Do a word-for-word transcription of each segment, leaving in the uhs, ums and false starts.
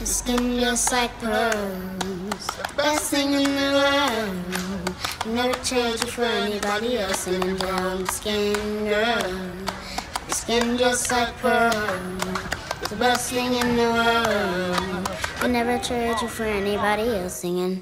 Your skin just like pearls, best thing in the world. Never trade you for anybody else. And I'm brown skin girl. Your skin just like pearls, the best thing in the world. I never trade you for anybody else. Singing.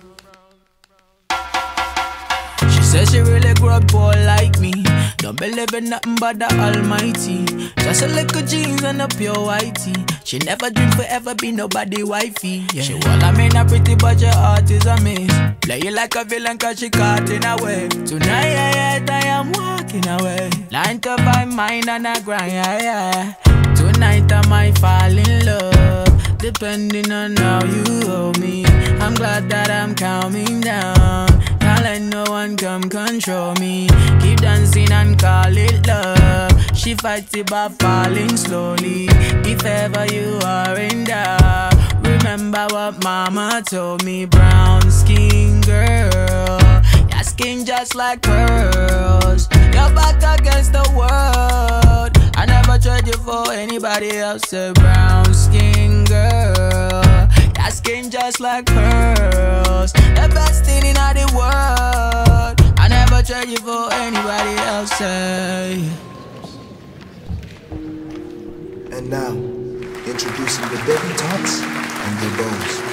Says she really grew up poor like me. Don't believe in nothing but the Almighty. Just a little jeans and a pure whitey. She never dream forever be nobody wifey. Yeah. She well, I mean a pretty but your heart is a miss. Play you like a villain cause she caught in a way. Tonight yeah, yeah, I am walking away. Nine to five mind and a grind, yeah, yeah. Tonight I might fall in love, depending on how you hold me. I'm glad that I'm calming down. Can't let no one come control me. Keep dancing and call it love. She fights it by falling slowly. If ever you are in doubt, remember what mama told me. Brown skin girl, your skin just like pearls. Your back against the world. I never trade you for anybody else. A brown skin girl, your skin just like pearls. The best thing in all the world. I never trade you for anybody else. Say. And now, introducing the debutantes and the bones.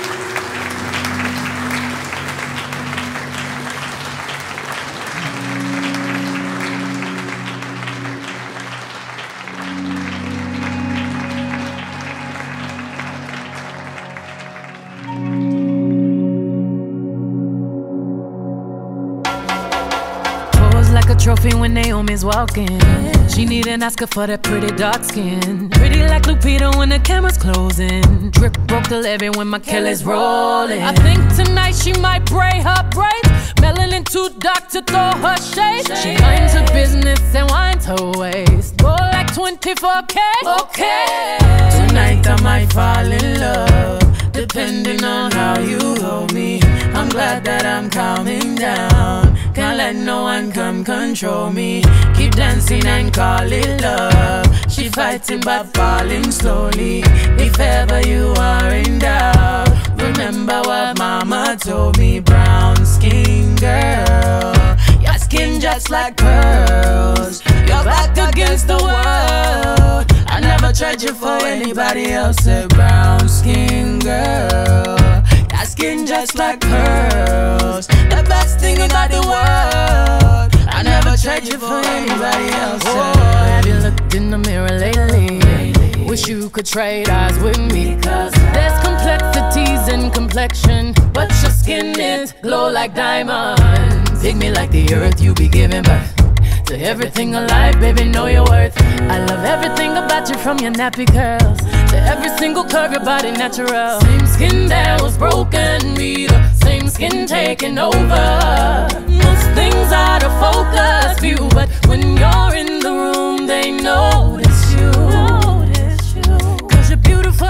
Like a trophy when Naomi's walking. She need an Oscar for that pretty dark skin. Pretty like Lupita when the camera's closing. Drip broke the levee when my Kelly's rolling. I think tonight she might braid her braids. Melanin too dark to throw her shade. She minds her business and winds her waist. Go like twenty-four K. Okay. Tonight I might fall in love, depending on how you hold me. I'm glad that I'm calming down. Can't let no one come control me. Keep dancing and call it love. She fighting but falling slowly. If ever you are in doubt, remember what mama told me. Brown skin girl, your skin just like pearls. Your back against the world. I never trade you for anybody else. A brown skin girl, your skin just like pearls. The best thing in all the world. I never trade you for anybody else. Oh, have you looked in the mirror lately? Wish you could trade eyes with me. Cause there's complexities in complexion, but your skin is glow like diamonds. Dig me like the earth, you be giving birth to everything alive, baby, know your worth. I love everything about you, from your nappy curls to every single curve, your body natural. Same skin that was broken, be the same skin taking over. Most things out of focus view, but when you're in the room, they notice you. Cause you're beautiful.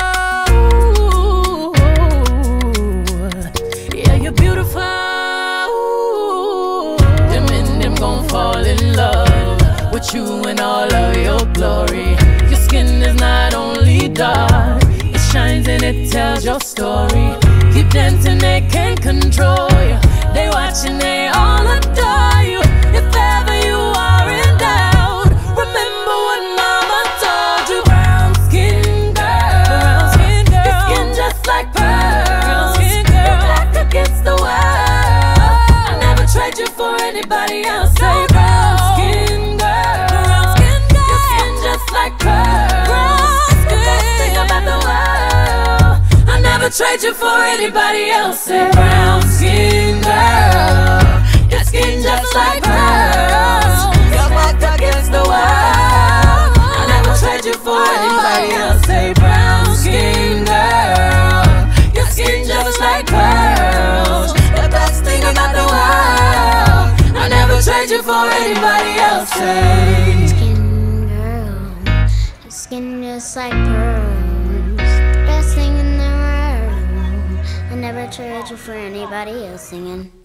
Yeah, you're beautiful. Them and them gon' fall in love with you in all of your glory. Your skin is not only dark, it shines and it tells your story. Keep dancing, they can't control you. They watching, they all adore you. If ever you are in doubt, remember what mama told you. Brown skin girl, brown skin girl. Your skin just like pearls. Brown skin girl. Your back against the world. I never trade you for anybody else. Say brown skin girl, brown skin girl. Your skin just like pearls. Brown skin. The best thing about the world. I never trade you for anybody else. Say brown skin girl, your skin just like pearls. Your back against the wall. I never trade you for anybody else. Say brown skin girl, your skin just like pearls. The best thing about the world. I never trade you for anybody else. Say skin girl, your skin just like pearls. The best thing in the world. I never trade you for anybody else. Singing.